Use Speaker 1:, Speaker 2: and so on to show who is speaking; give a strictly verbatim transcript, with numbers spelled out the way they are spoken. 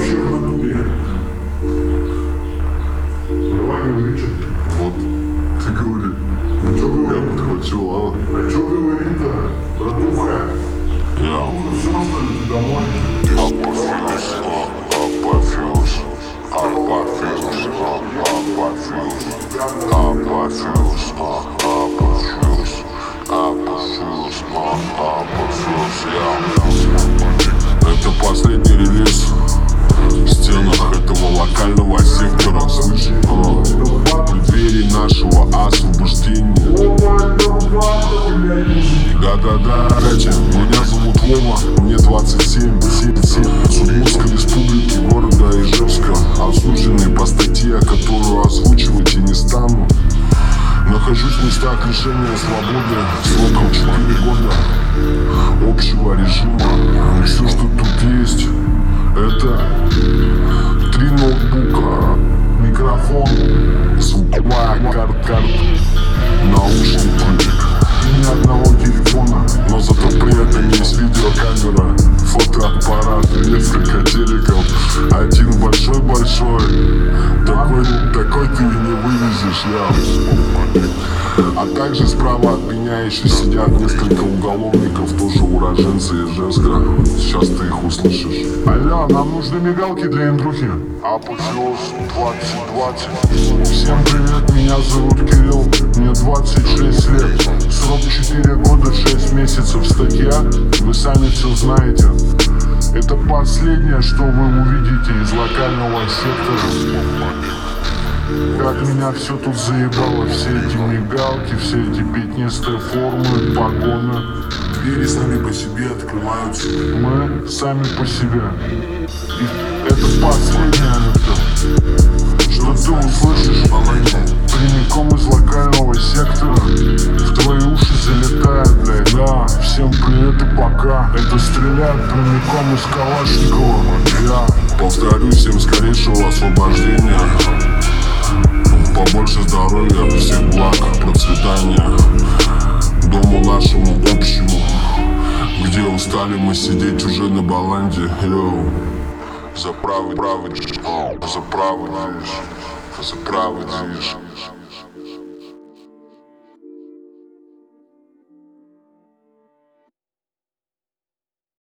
Speaker 1: вообще в натуре? Давай говори, что ты.
Speaker 2: Вот, ты говори.
Speaker 1: А что
Speaker 2: Я
Speaker 1: говорить?
Speaker 2: подхватил, ладно?
Speaker 1: А что говорить-то, братуха?
Speaker 2: Я.
Speaker 1: Ну, все, что ли, ты домой?
Speaker 2: Апофеоз, апофеоз, апофеоз, апофеоз, апофеоз, апофеоз, апофеоз, апофеоз, я. Это последний релиз в стенах этого локального сектора, слышишь? В преддверии нашего освобождения. Да-да-да, кстати, меня зовут Вова, мне двадцать семь, семь, семь. С Удмуртской республики, города Ижевска. Осужденный по статье, которую озвучивать и не стану. Нахожусь в местах лишения свободы сроком четыре года общего режима. Все, что тут есть, это три ноутбука, микрофон, звуковая карта, наушники. Ни одного телефона, но зато при этом есть видеокамера, фотоаппарат, несколько телеков. Один большой-большой, такой, такой ты и не вывезешь, я. А также справа от меня еще сидят несколько уголовников, тоже уроженцы Ижевска. Сейчас ты их услышишь.
Speaker 1: Алло, нам нужны мигалки для интрухи.
Speaker 2: Апофеоз двадцать двадцать.
Speaker 1: Всем привет, меня зовут Кирилл, мне двадцать шесть лет. Срок четыре года, шесть месяцев. Статья, вы сами все знаете. Это последнее, что вы увидите из локального сектора. Как меня все тут заебало, все эти мигалки, все эти пятнистые формы, погоны.
Speaker 2: Двери сами по себе открываются.
Speaker 1: Мы сами по себе. И это последнее анекдот, что ты услышишь прямиком из локального сектора. В твои уши залетает, блядь. Да, всем привет и пока. Это стреляет прямиком из Калашникова. Я
Speaker 2: Повторюсь, всем скорейшего освобождения. Побольше здоровья, всех благ, процветания дому нашему общему, где устали мы сидеть уже на баланде. Йоу, за правый, правый, за правый движ, за правый движ.